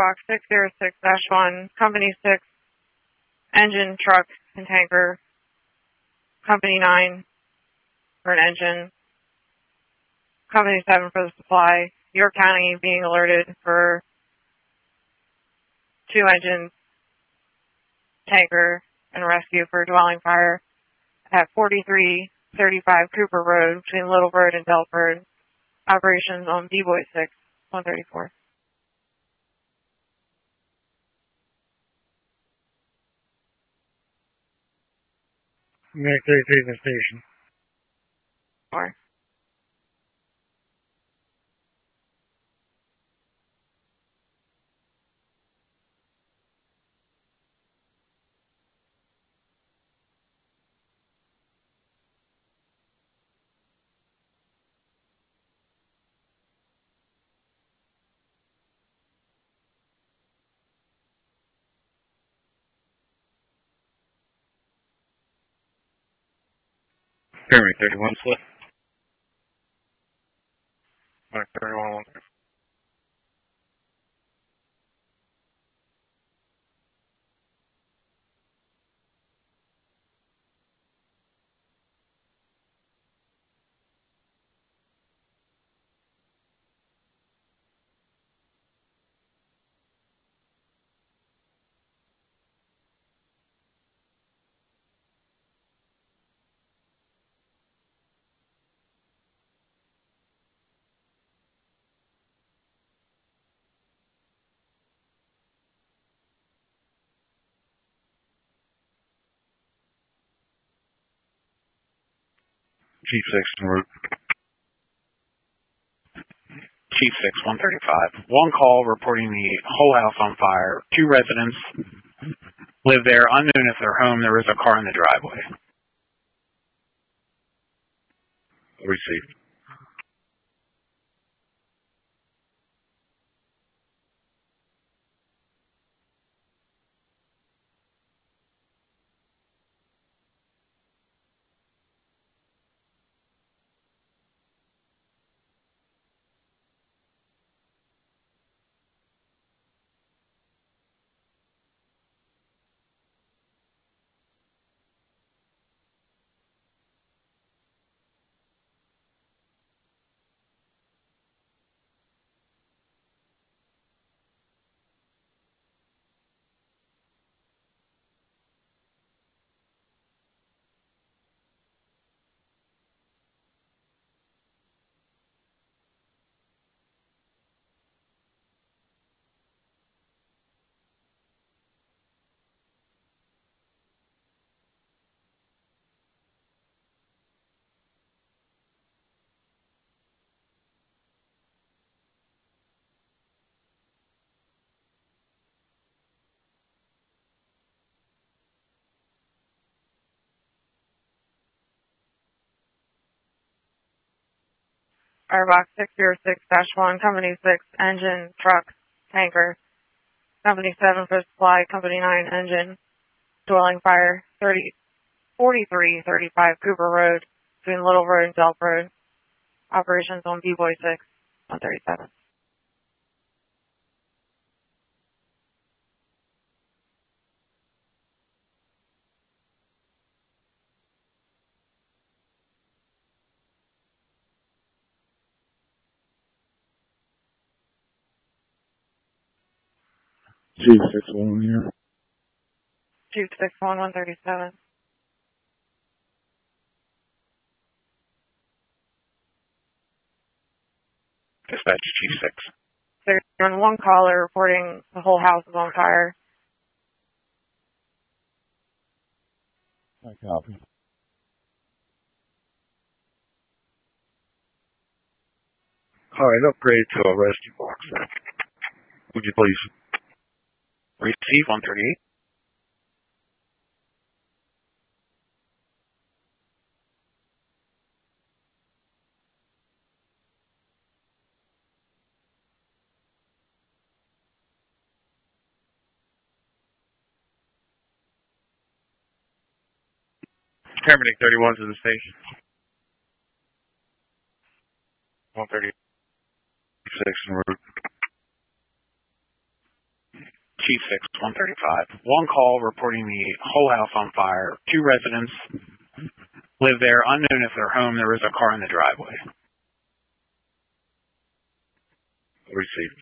Firebox 606-1, Company 6, engine, truck, and tanker. Company 9 for an engine. Company 7 for the supply. York County being alerted for 2 engines, tanker, and rescue for dwelling fire at 4335 Cooper Road between Littlebird and Delford. Operations on B-Boy 6, 134. Next 33 in the station. 4. Pyramid 31 slip. Mike 31 1. Chief 6 en route. Chief 6, 135. One call reporting the whole house on fire. 2 residents live there, unknown if they're home. There is a car in the driveway. Received. Firebox 606-1, Company 6, engine, truck, tanker. Company 7 for supply, Company 9, engine, dwelling fire, 4335 Cooper Road between Littlebird and Delford. Operations on B-Boy 6, 137. Chief 6-1 here. Chief 6-1, 137. Dispatch Chief 6. There's been one caller reporting the whole house is on fire. I copy. All right, upgrade to a rescue box. Would you please receive 138? Paramedic 31 to the station. 136 en route. G6 135. One call reporting the whole house on fire. Two residents live there. Unknown if their home. There is a car in the driveway. Received.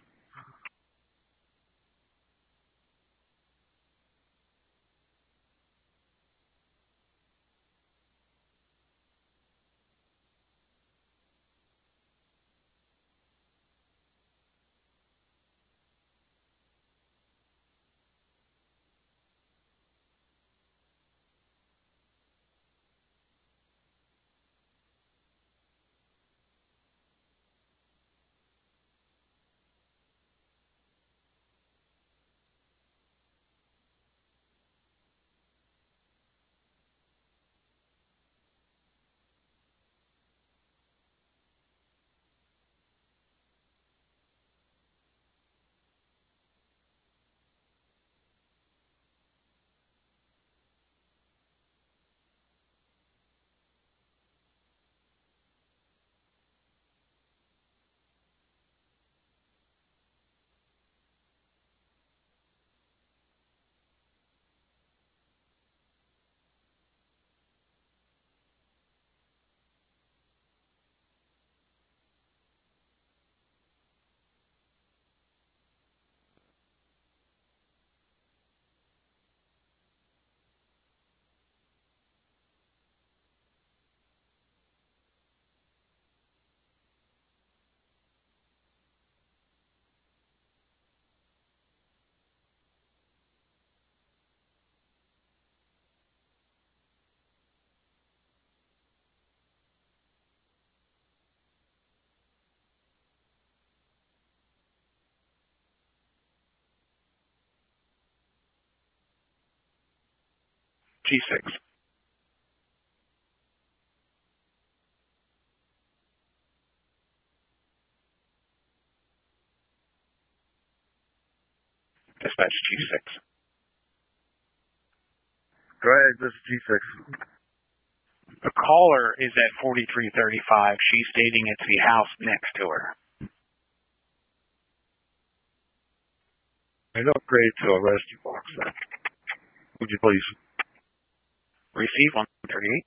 G6. Dispatch G6. Go ahead, this is G6. The caller is at 4335. She's stating it's the house next to her. An upgrade to a rescue box then. Would you please? Receive 138.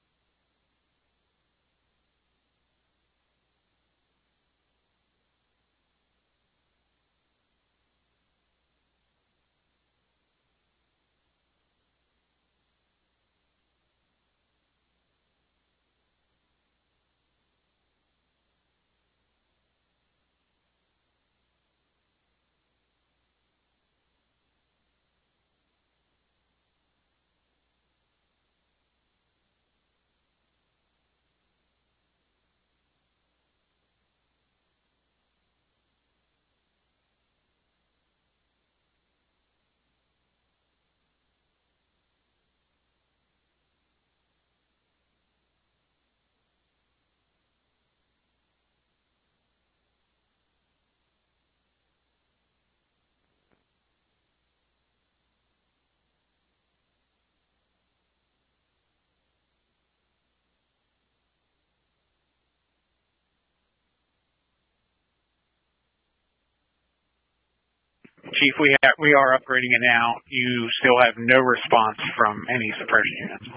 Chief, we are upgrading it now. You still have no response from any suppression units.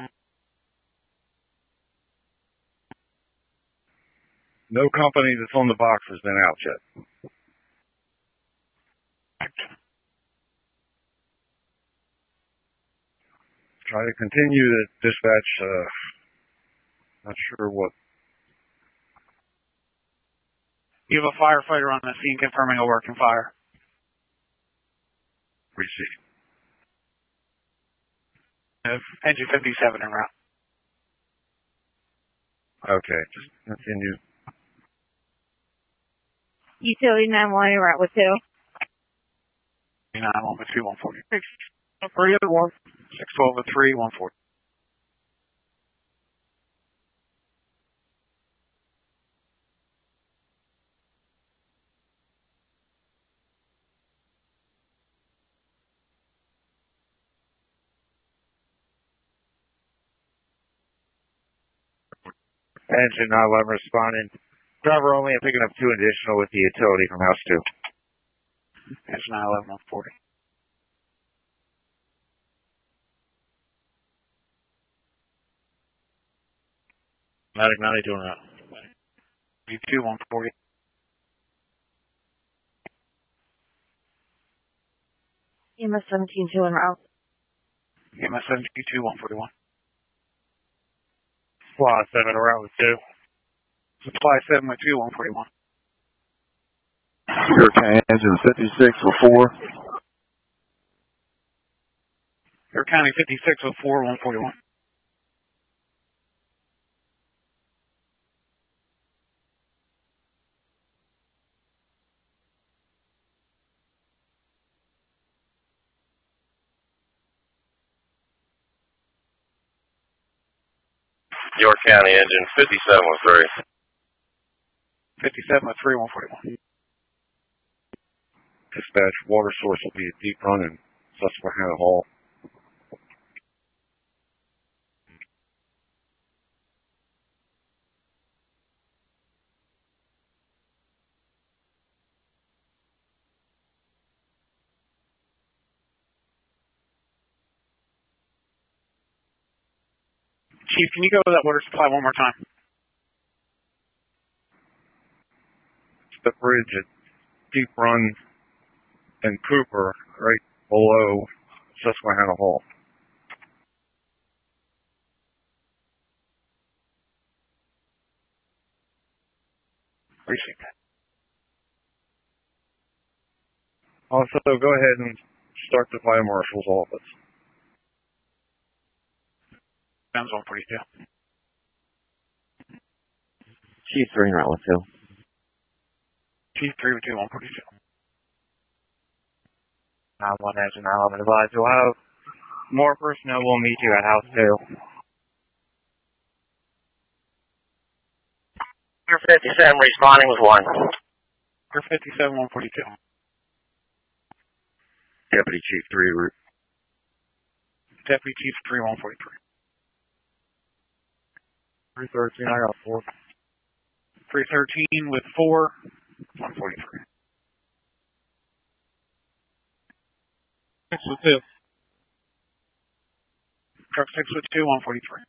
No company that's on the box has been out yet. Try to continue the dispatch. Not sure what. You have a firefighter on the scene confirming a working fire. Receive. Engine 57 en route. Okay, just continue. Utility 911 en route with 2. 911 with 2, 140. 3 other 1. 612 with 3, 140. Engine 911 responding. Driver only and picking up 2 additional with the utility from house 2. Engine 911 140. Matic 92 en route. 32, 140. EMS 17-2 en route. EMS 72, 141. Supply 7 en route with 2. Supply 7 with 2, 141. Hurricane engine 56 with 4. Air County 56 with 4, 141. York County engine 57 with 3. 57 with 3, 141. Dispatch, water source will be at Deep Run in Susquehanna Hall. Chief, can you go to that water supply one more time? It's the bridge at Deep Run and Cooper, right below Susquehanna Hall. Appreciate that. Also, go ahead and start the fire marshal's office. Sounds 142. Chief 3 en route with 2. Chief 3 with 2, 142. 9-1 engine 911 advised. You'll have more personnel will meet you at house 2. Air 57 responding with 1. Air 57, 142. Deputy Chief 3 route. Deputy Chief 3, 143. 313, I got 4. 313 with 4, 143. 6 with 2. Truck 6 with 2, 143.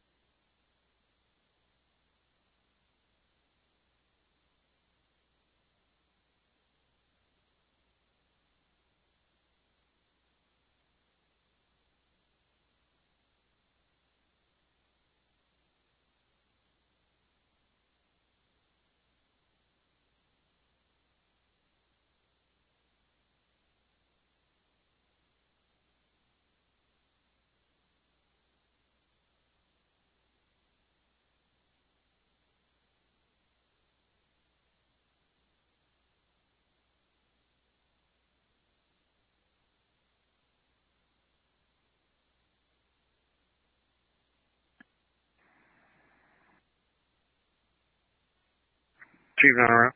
Chief 9 around.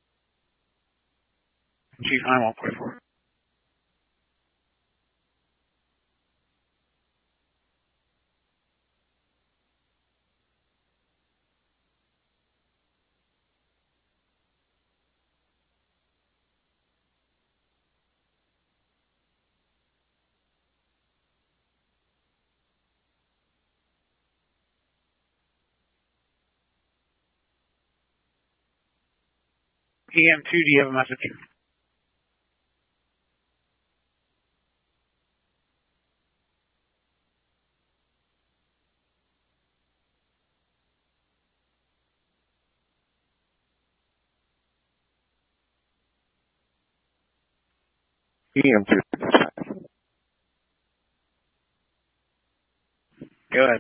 Chief 9, 144. EM2, do you have a message? EM2. Go ahead.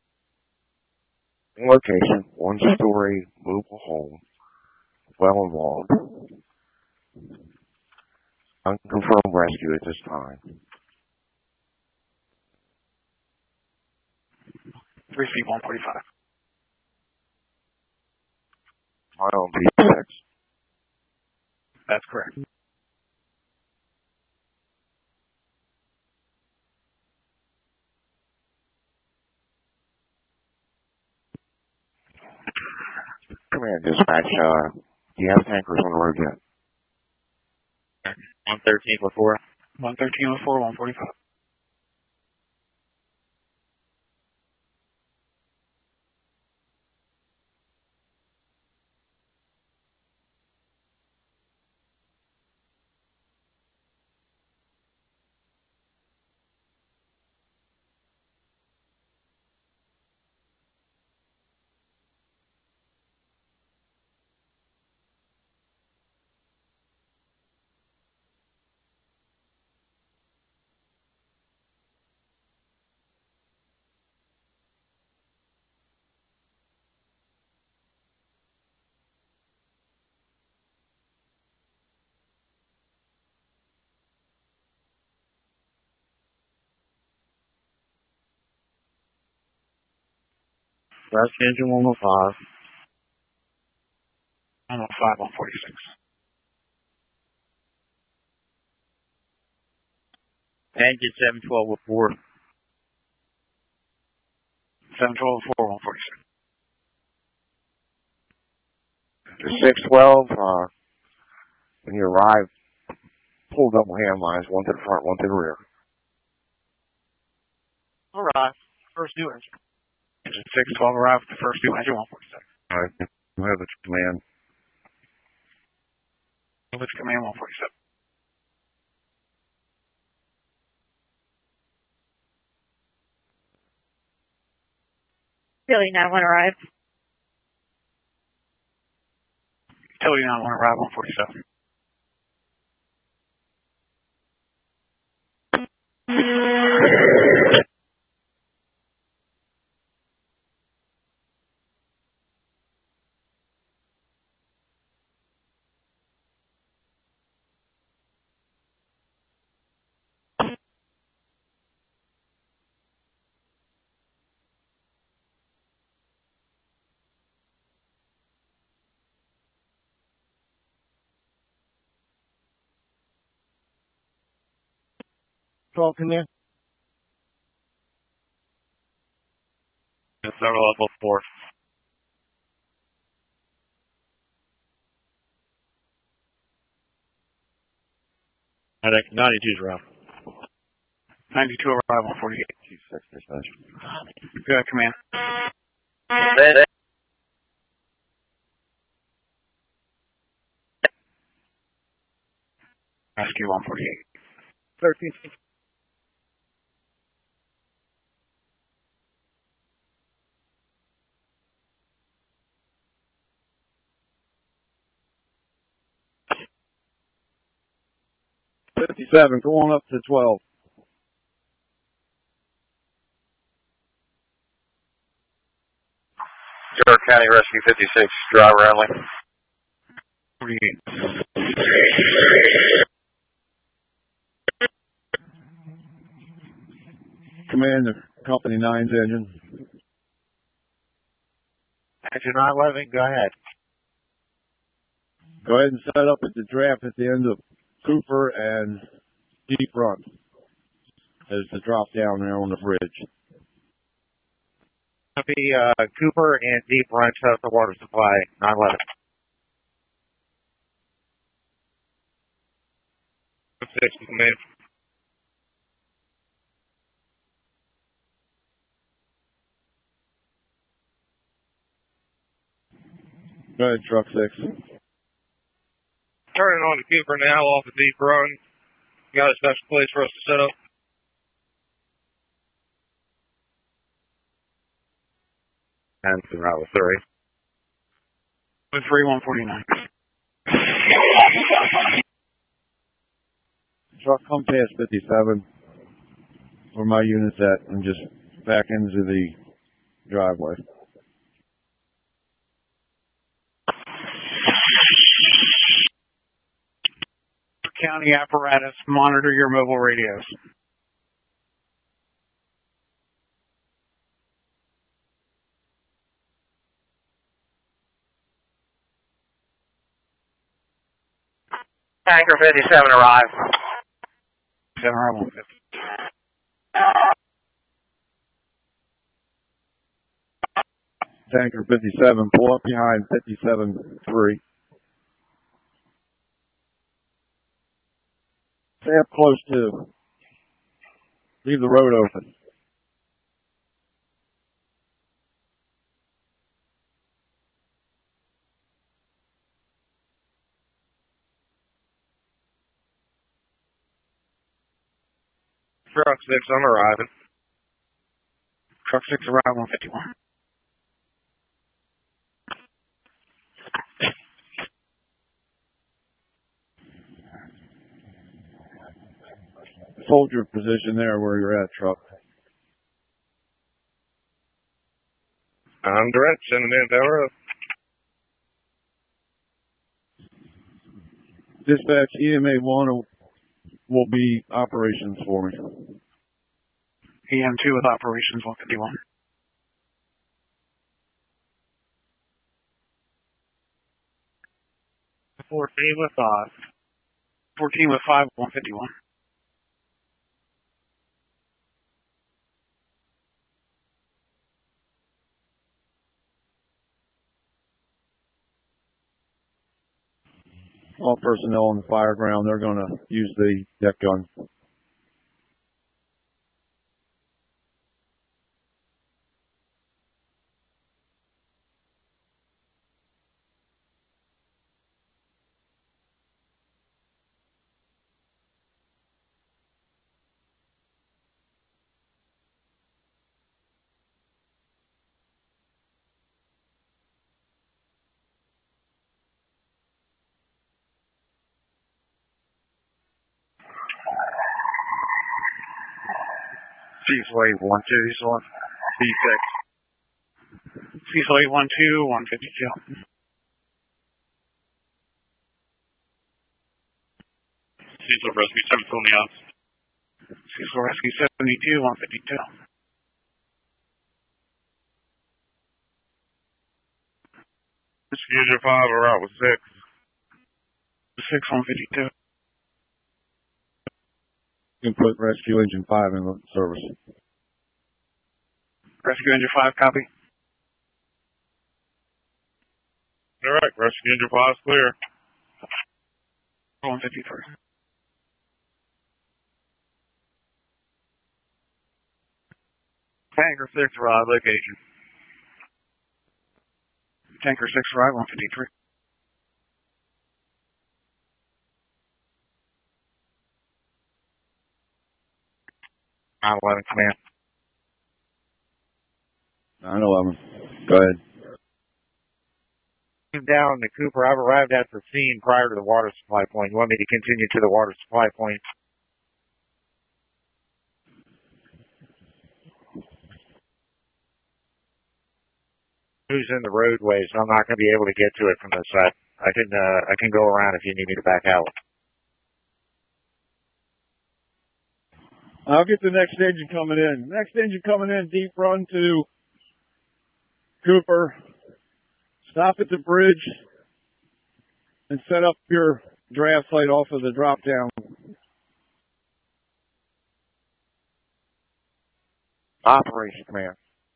Location, 1-story mobile home, well involved. Unconfirmed rescue at this time. 3 feet, 145. Mile D6. That's correct. Command dispatch, do you have tankers on the road yet? 113 with 4. 113 with 4, 145. Dispatch engine 105. 105, 146. Engine 712 report. 712, 146. 612, when you arrive, pull double hand lines, one to the front, one to the rear. Alright. First new engine. Engine 612 arrived with the first due engine 146. All right. We have its command. Which command 147. Utility 91 arrived. Utility 91 arrived 147. Talking there? It's level 4. I think 92's around. 92 arrived 148. Chief 6 dispatch. Good command. Rescue 148. 13. $57, go on up to 12. York County Rescue 56, driver only. 48. Command of Company 9's engine. Engine 911, go ahead. Go ahead and set up at the draft at the end of Cooper and Deep Run. There's the drop down there on the bridge. Copy, Cooper and Deep Run shut the water supply, 911. 6 command. Go ahead, Truck 6. Turning on to Cooper now off the Deep Run. Got a special place for us to set up. And Route 3. 3, 149. Truck, come past 57 where my unit's at and just back into the driveway. County apparatus, monitor your mobile radios. Tanker 57 arrived. 7 arrived 150. Tanker 57, pull up behind 57-3. Stay up close to. Leave the road open. Truck 6, I'm arriving. Truck 6 arrived 151. Hold your position there where you're at, Truck. I'm direct, sending in Bell Road. Dispatch, EMA 1 will be operations for me. EM2 with operations 151. 14 with 5. 14 with 5, 151. All personnel on the fire ground, they're going to use the deck gun. Cecil 812, Cecil. C6. Cecil 812, 152. Cecil Rescue 7 on the outs. Cecil Rescue 72, 152. Rescue Engine 5 are out with 6. 6, 152. You can put Rescue Engine 5 in service. Rescue Engine 5, copy. All right, Rescue Engine 5 is clear. 153. Tanker 6 arrived location. Tanker 6 arrived, 153. Command. 911. Go ahead. Down to Cooper. I've arrived at the scene prior to the water supply point. You want me to continue to the water supply point? Who's in the roadway, so I'm not going to be able to get to it from this side. I can go around if you need me to back out. I'll get the next engine coming in. Next engine coming in, deep run to Cooper. Stop at the bridge and set up your draft site off of the drop down. Operations Command.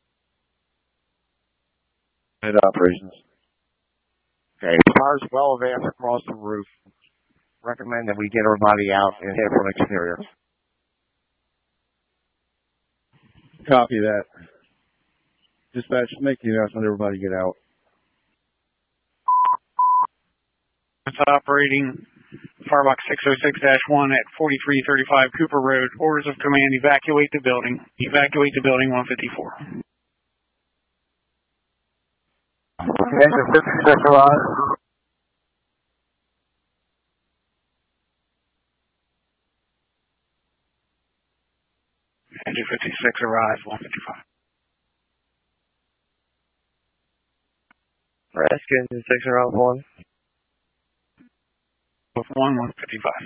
Head operations. Okay, fire's well advanced across the roof. Recommend that we get everybody out and head from exterior. Copy that. Dispatch, make the announcement, everybody get out. It's operating Firebox 606-1 at 4335 Cooper Road. Orders of command, evacuate the building. Evacuate the building, 154. Engine 56 arrived. Engine 56 arrives, 155. Rescue Engine 6 arrived 1. With 155.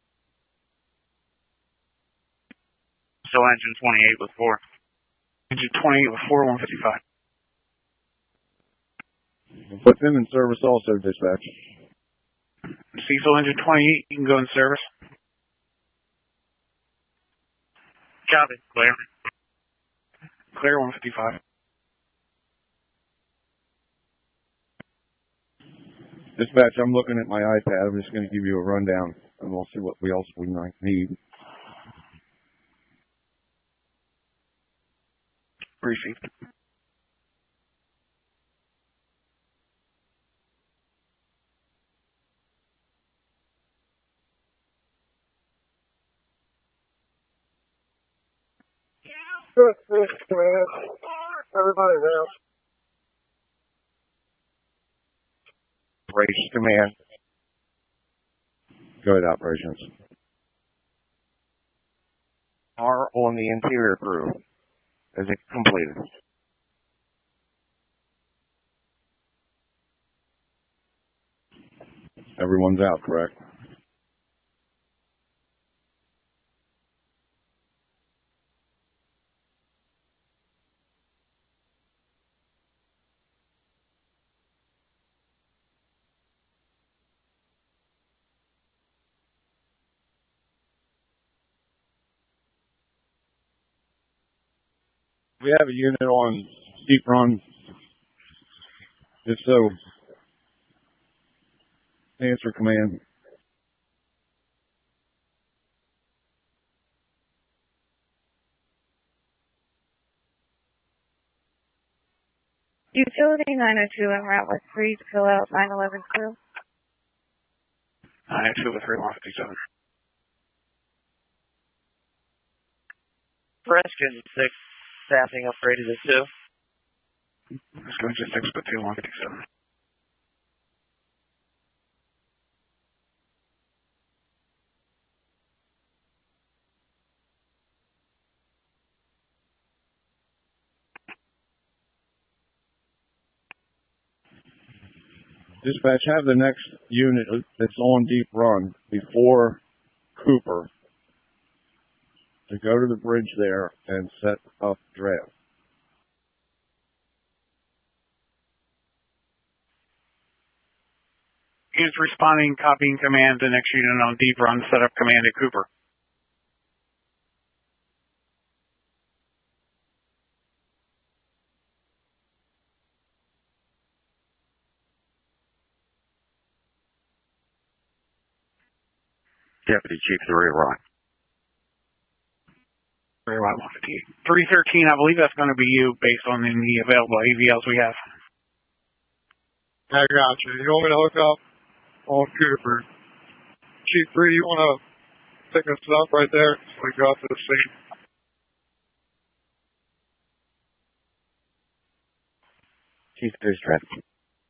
So engine 28 with 4. Engine 28 with 4, 155. Put them in service also, dispatch. Cecil Engine 28, you can go in service. Copy. Clear. Clear, 155. Dispatch, I'm looking at my iPad. I'm just going to give you a rundown, and we'll see what else we might need. Received. Everybody now. Operations Command. Go ahead, operations. Are on the interior crew. Is it completed? Everyone's out, correct? We have a unit on Deep Run. If so, answer command. Utility 902 en route with 3 to fill out 911 crew. 902 with 3157. Preston 6, staffing upgraded to 2. Let's go to 6 with 2157. Dispatch, have the next unit that's on Deep Run before Cooper to go to the bridge there and set up draft. Units responding, copying command. The next unit on Deep Run, set up command at Cooper. Deputy Chief 3 Rock. 3 Rock 158. 313, I believe that's going to be you based on the available AVLs we have. I got you. You want me to hook up on Cooper? Chief 3, you want to pick us up right there? We got to the scene. Chief 3's traffic.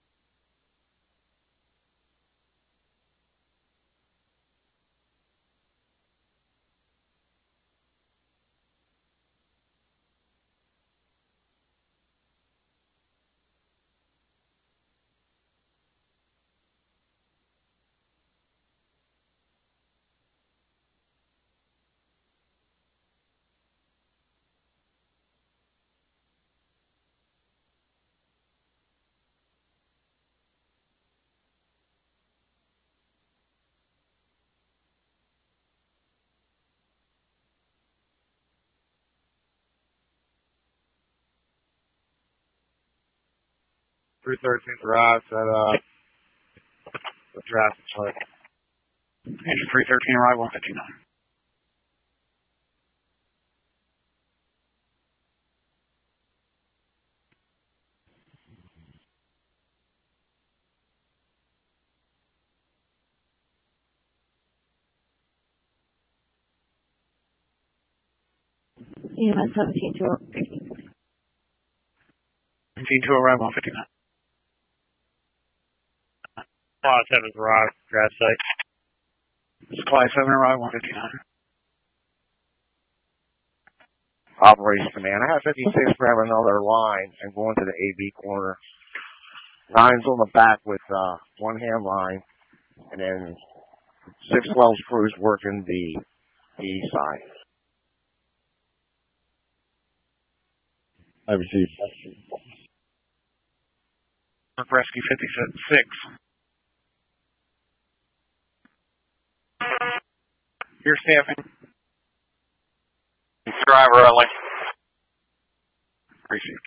Three 13th arrives at the draft site. Engine 313, arrive 159. EMS 17 to arrive 159. 7's arrived, draft site. Supply 7 arrive 159. Operations Command. I have 56 grab another line and going to the AB corner. 9's on the back with one hand line, and then 612's crews working the east side. I received. Rescue 56. Your staffing. Driver only. Received.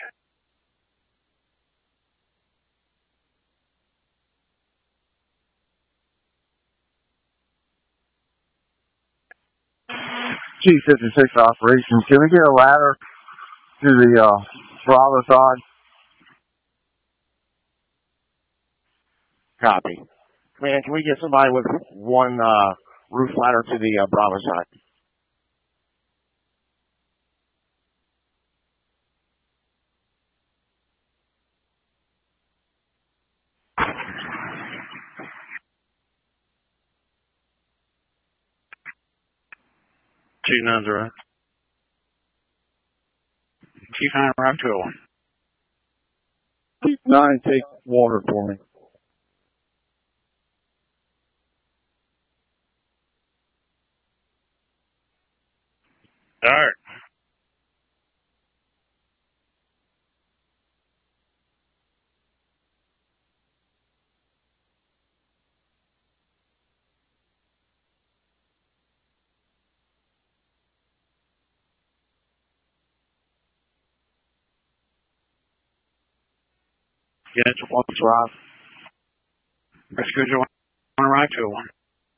Chief 56 operations. Can we get a ladder to the Bravo side? Copy. Man, can we get somebody with one roof ladder to the Bravo side? Chief 9's arrived. Chief 9 arrived 201. Chief 9, take water for me. Start. Unit 1 Rob. Rescue 1 arrive 201.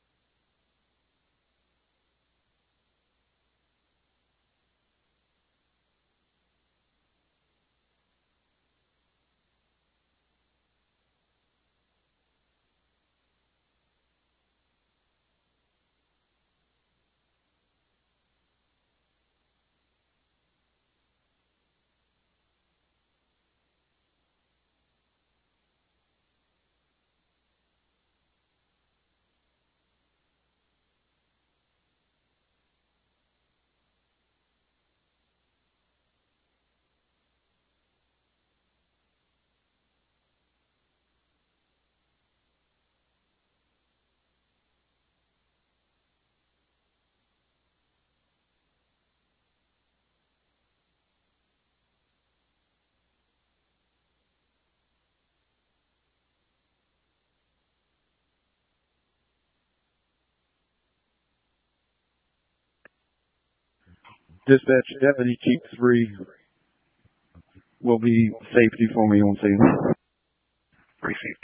Dispatch, Deputy Chief 3 will be safety for me on scene. Received.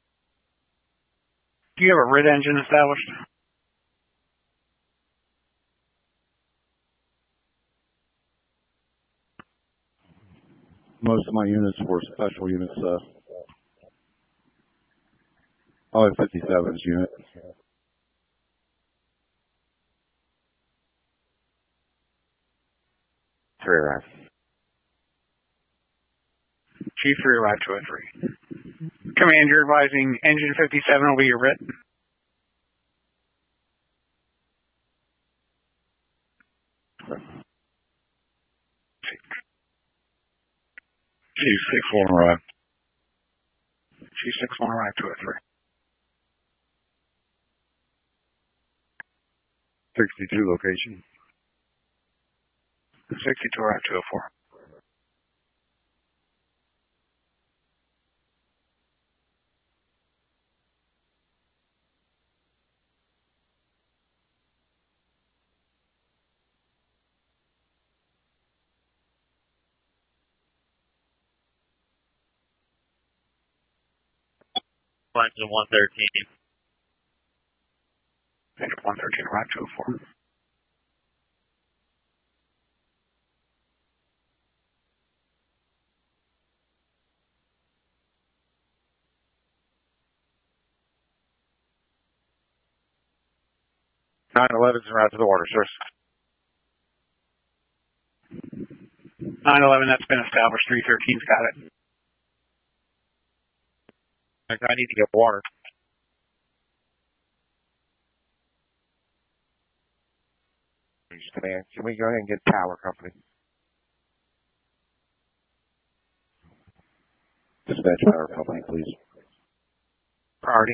Do you have a RIT engine established? Most of my units were special units. I have 57's unit. Three arrive. Chief 3 arrive 203. Command, you're advising engine 57 will be your RIT. Chief 6-1 arrive. Chief 6-1 arrive 203. 62 location. 62 arrive 204. Engine 113. Engine 113 arrive 204. Nine 11's en route to the water source. 911, that's been established. 313's got it. I need to get water. Command, can we go ahead and get power company? Dispatch power company, please. Priority.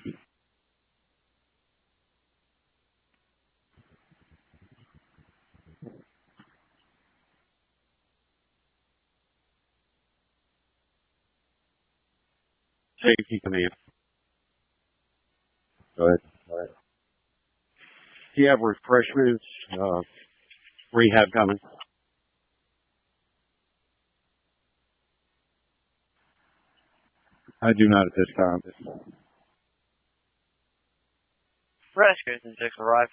Safety command. Go ahead. Do you have refreshments, rehab coming? I do not at this time. Rescue Engine 6 arrive.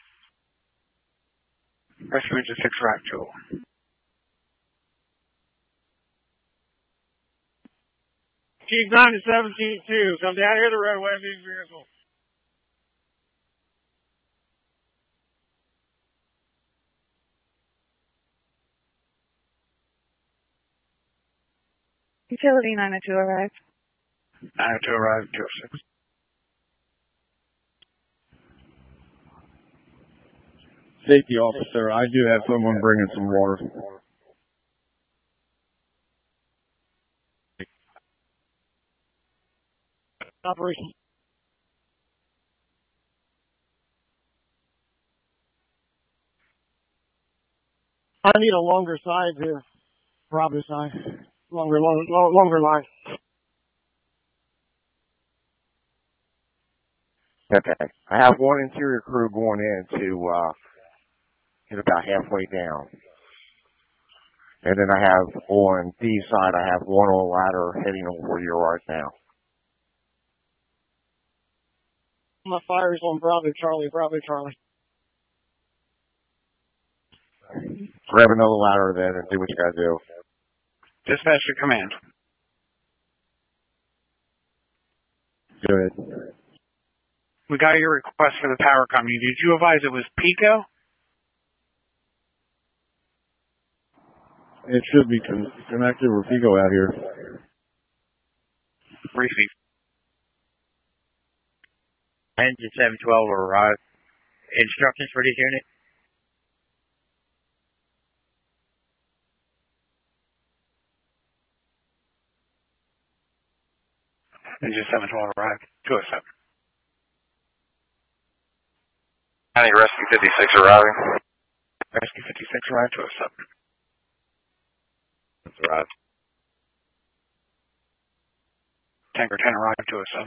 Rescue Engine 6 arrive 201. Chief 9 to 17-2. Come down here to the roadway, big vehicle. Utility 902 arrive. 902 arrive 206. Safety officer, I do have someone bringing some water. Operation. I need a longer side here. Bravo side. Longer line. Okay. I have one interior crew going in to get about halfway down. And then I have on D side, I have one on ladder heading over your right now. My fire's on Bravo Charlie, Bravo Charlie. Grab another ladder then and do what you gotta do. Dispatch to command. Go ahead. We got your request for the power company. Did you advise it was Pico? It should be connected with Pico out here. Receive. Engine 712 will arrive. Instructions for this unit? Engine 712 arrive. 207. County Rescue 56 arriving. Rescue 56 arrive. 207. That's right. Tanker 10 arrive. 207.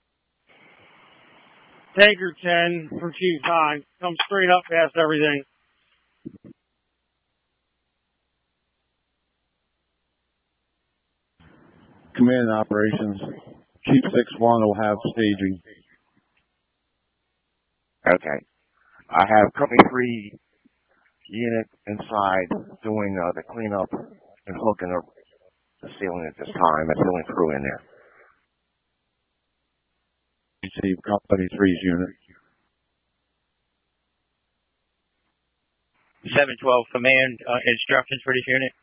Tanker 10 from Chief 9. Come straight up past everything. Command operations. Chief 6-1 will have staging. Okay. I have Company 3 unit inside doing the cleanup and hooking up the ceiling at this time. That's the only crew in there. Receive Company 3's unit. 712 command, instructions for this unit?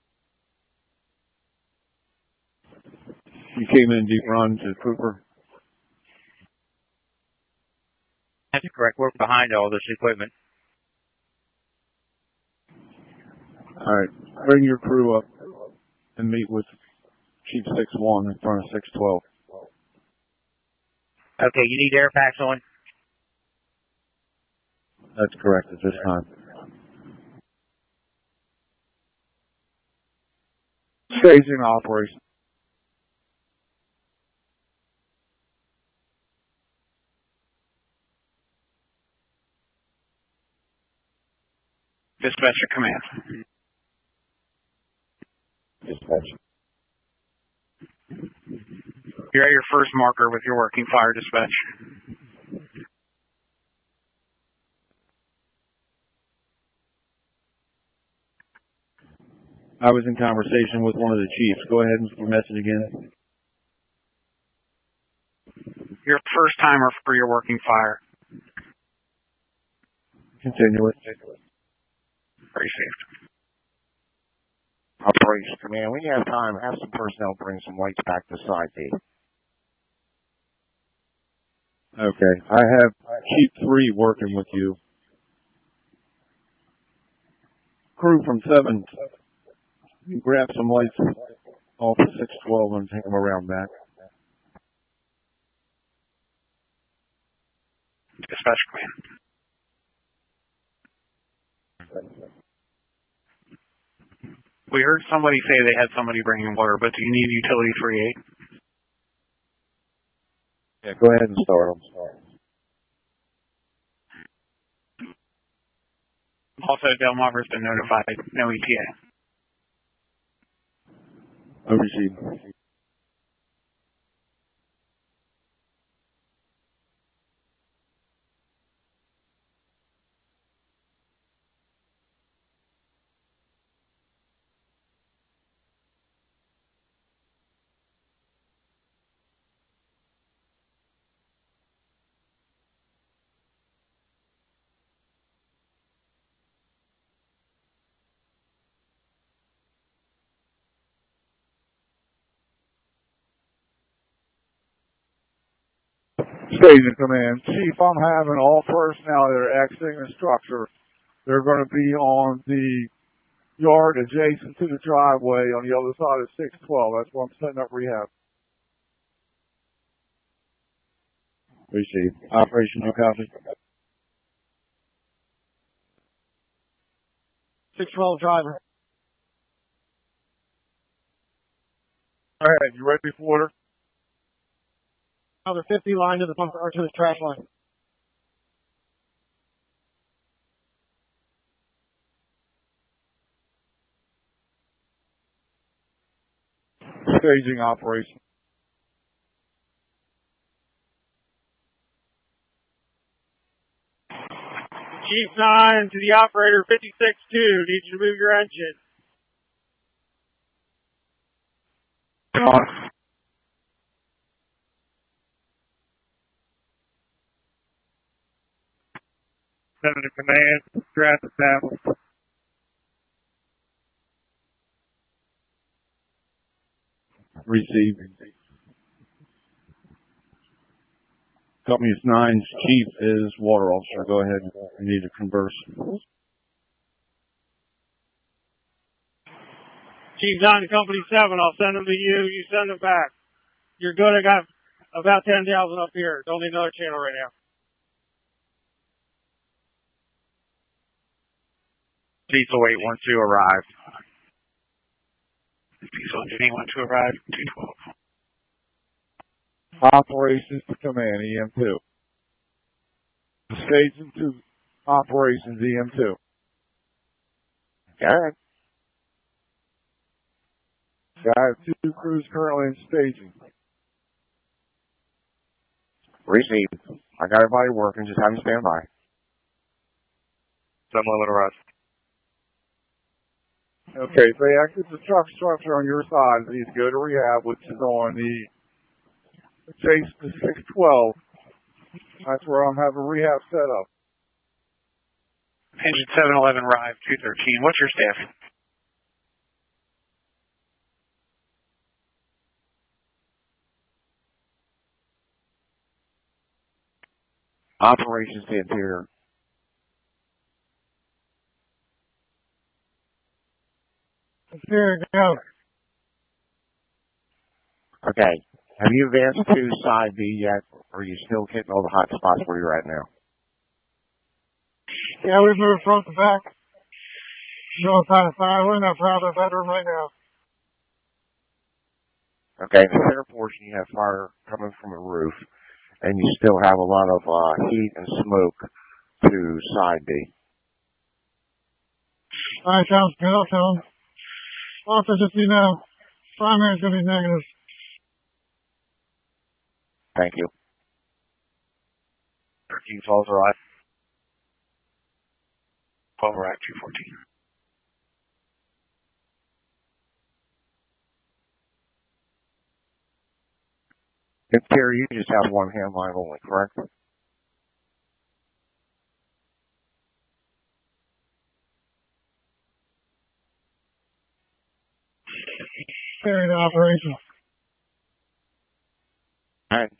You came in deep run to Cooper. That's correct. We're behind all this equipment. All right. Bring your crew up and meet with Chief 6-1 in front of 612. Okay, you need air packs on? That's correct at this time. Staging operation. Dispatch to command. Dispatch. You're at your first marker with your working fire, dispatch. I was in conversation with one of the chiefs. Go ahead and message again. Your first timer for your working fire. Continue it. Received. Operations command. When you have time, have some personnel bring some lights back to side D. Okay. I have Chief 3 working with you. Crew from 7, grab some lights off of 612 and take them around back. Dispatch command. We heard somebody say they had somebody bringing water, but do you need utility 38? Yeah, go ahead and start them. Also, Del Marver's been notified. No ETA. Overseen. Staging command. Chief, I'm having all personnel that are exiting the structure. They're going to be on the yard adjacent to the driveway on the other side of 612. That's where I'm setting up rehab. Receive. Operation, no copy. 612 driver. All right, you ready for order? Another 50 line to the pump or to the trash line. Staging operation. Chief 9 to the operator 56-2. Need you to move your engine. Seven to command. Draft established. Receiving. Company 9's chief is water officer. Go ahead. We need to converse. Chief 9 to Company 7. I'll send them to you. You send them back. You're good. I got about 10,000 up here. Don't need another channel right now. Diesel 812 arrived. Diesel Engine 812 arrived. 212. Operations to command, EM2. Staging to operations, EM2. Got it. I have 2 crews currently in staging. Receive. I got everybody working. Just have them stand by. Some limit arrest. Okay, if they exit the truck structure on your side, they need to go to rehab, which is on the Chase to 612. That's where I'm having rehab set up. Engine 711 arrived. 213. What's your staffing? Operations to interior. Here, go. Okay. Have you advanced to side B yet, or are you still hitting all the hot spots where you're at now? Yeah, we've moved front to back. Going side to side. We're in that private bedroom right now. Okay, in the center portion you have fire coming from the roof, and you still have a lot of heat and smoke to side B. Alright, sounds good. I'll tell them. Also, just so you know, primary's going to be negative. Thank you. 13 falls arrived. 12 arrived. 214. Interior, you just have one hand line only, correct? Carry the operation. Alright.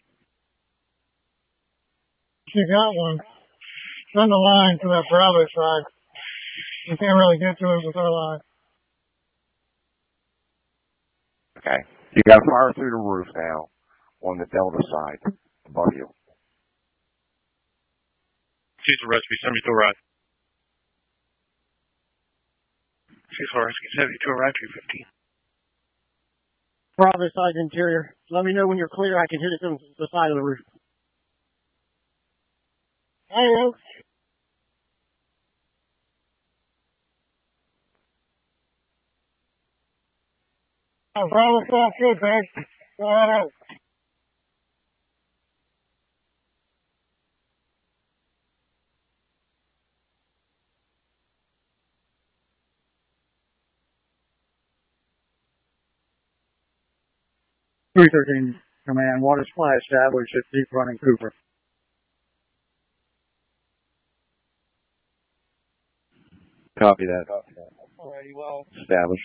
You got one. Send the line to that Bravo side. You can't really get to it with our line. Okay. You got fire through the roof now on the Delta side above you. Cecil Rescue 72 arrived. Cecil Rescue 72 arrived. 215. Bravo side interior. Let me know when you're clear. I can hit it from the side of the roof. Hey, Bravo side, good, man. Go ahead out. .313 command. Water supply established at Deep Run and Cooper. Copy that. Alrighty, well. Established.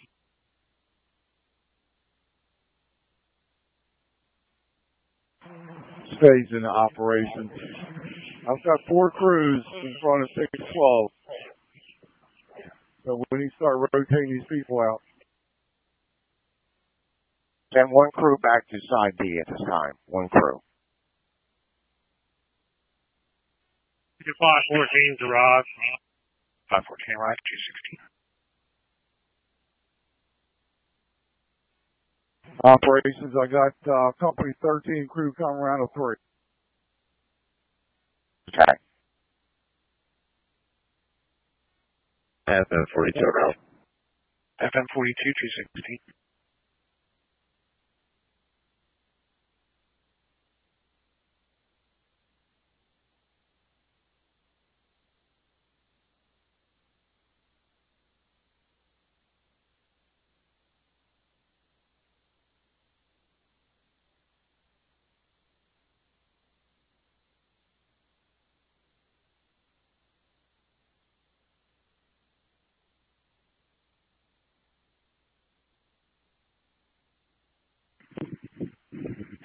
Staging operations. I've got 4 crews in front of 612. So we need to start rotating these people out. Send one crew back to side B at this time. One crew. 514's arrived. 514 arrived. 216. Operations, I got company 13 crew coming around to 3. Okay. FM 42 arrived. FM 42, 216.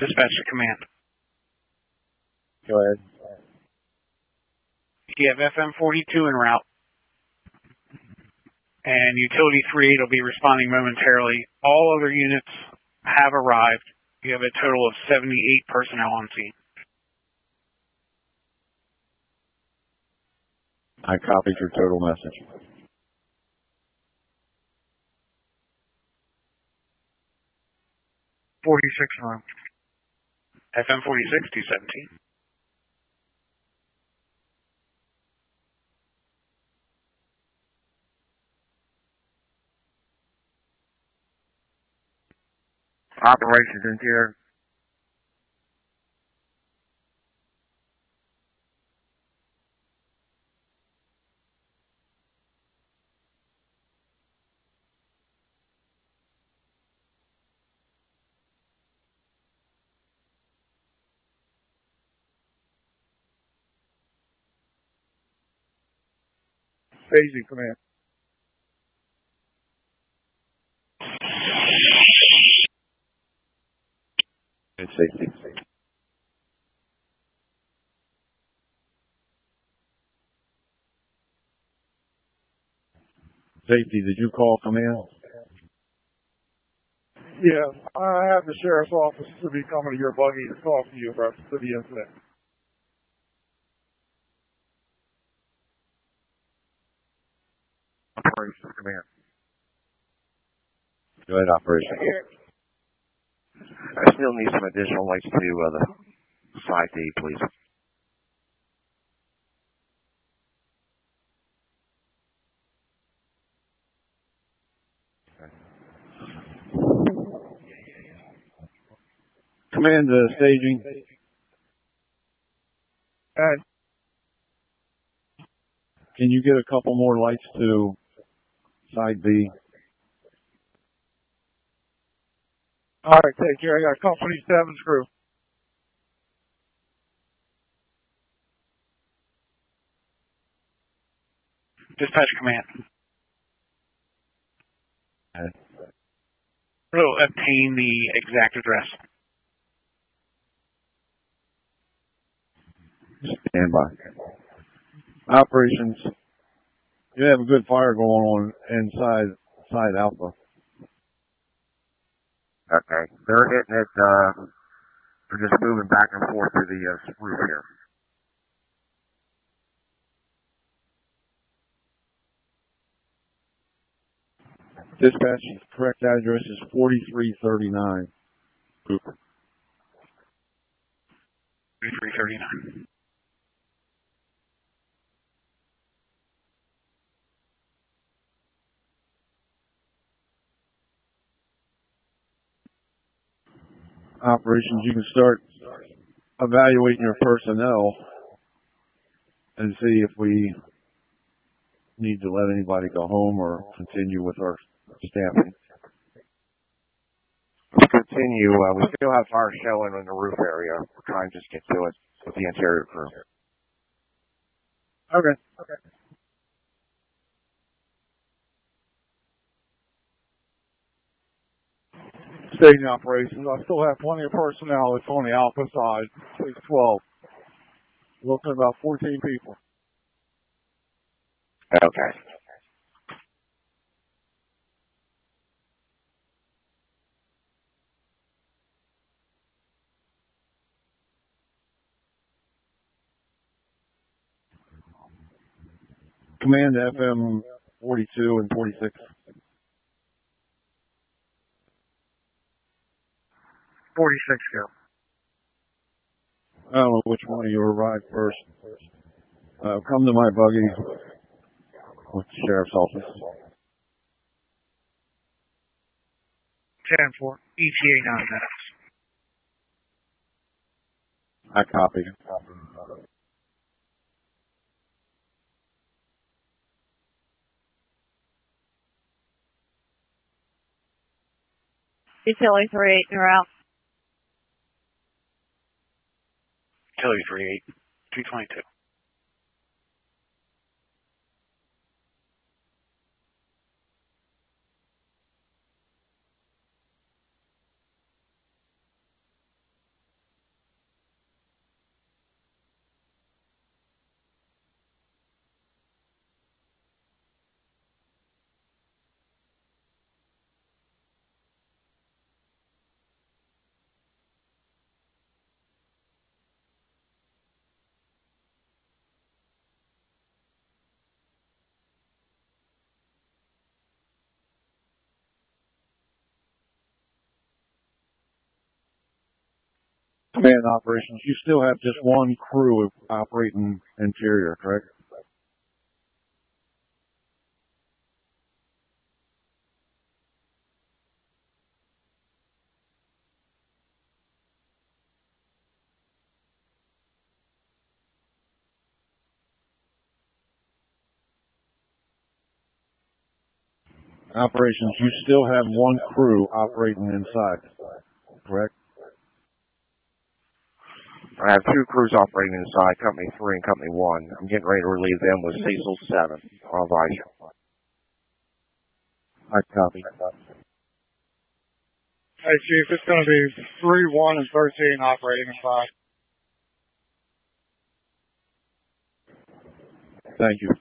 Dispatch to command. Go ahead. You have FM42 en route. And Utility 38 will be responding momentarily. All other units have arrived. You have a total of 78 personnel on scene. I copied your total message. FM46 217. Operations Interior. Phasing command. And safety. Safety, did you call command? Yeah, I have the sheriff's office to be coming to your buggy to talk to you about the incident. Operations Command. Go ahead, operation. I still need some additional lights to the side D, please. Command staging. Can you get a couple more lights to side B? All right, take care. I got Company 7's crew. Dispatch command. Okay. We'll obtain the exact address. Stand by. Operations. You have a good fire going on inside Alpha. Okay. They're hitting it, they're just moving back and forth through the roof here. Dispatch, correct address is 4339 Cooper. 4339. Operations, you can start evaluating your personnel and see if we need to let anybody go home or continue with our staffing. Let's continue. We still have fire showing in the roof area. We're trying to just get to it with the interior crew. Okay. Staging operations. I still have plenty of personnel that's on the Alpha side, 612. Looking at about 14 people. Okay. Command FM 42 and 46. 46 go. I don't know which one of you arrived first. Come to my buggy with the sheriff's office. 10-4. ETA 9 minutes. I copied. Utility 38, you're out. Utility 38. 222. Command operations, you still have just one crew operating interior, correct? Operations, you still have one crew operating inside, correct? I have two crews operating inside, Company 3 and Company 1. I'm getting ready to relieve them with Cecil 7. I'll advise you. I copy. Hey, Chief, it's going to be 3, 1, and 13 operating inside. Thank you.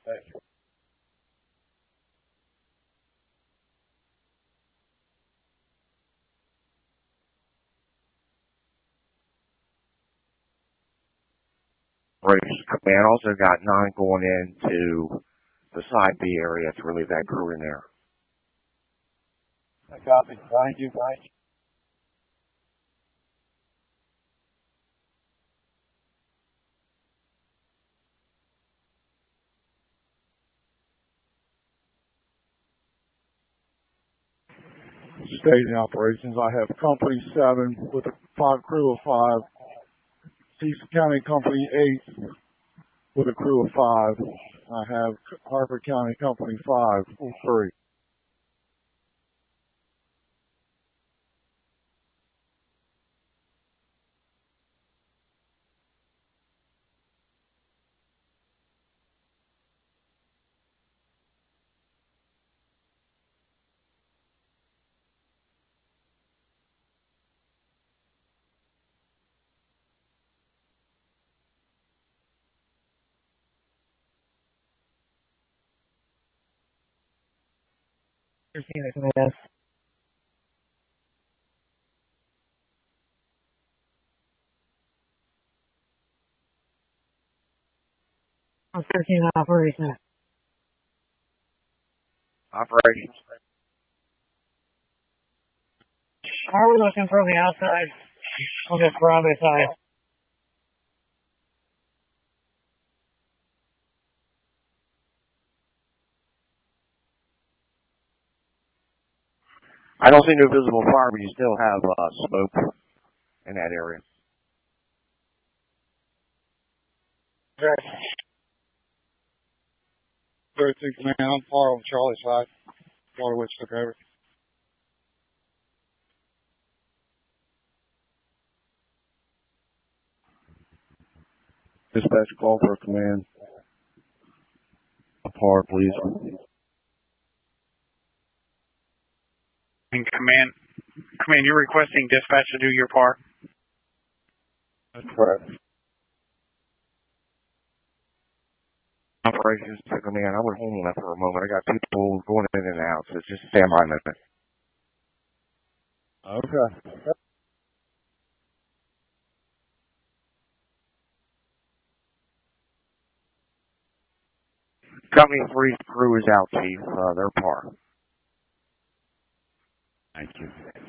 Command also got 9 going into the side B area to relieve that crew in there. I copy. Thank you. Staging operations, I have Company 7 with a 5 crew of 5. Cecil County Company 8 with a crew of 5. I have Harford County Company 5 with 3. Yes. I'm 13 operations. Operations. How are we looking from the outside on this Bravo side? I don't see no visible fire, but you still have smoke in that area. Right. 13 Command, I'm far on Charlie's side. Water Witch took over. Dispatch call for command. A par, please. And command, you're requesting dispatch to do your part? That's correct. Operations to command. I would hold on that for a moment. I got people going in and out, so just stand by a minute. Okay. Company 3's crew is out, Chief. They're par. Thank you.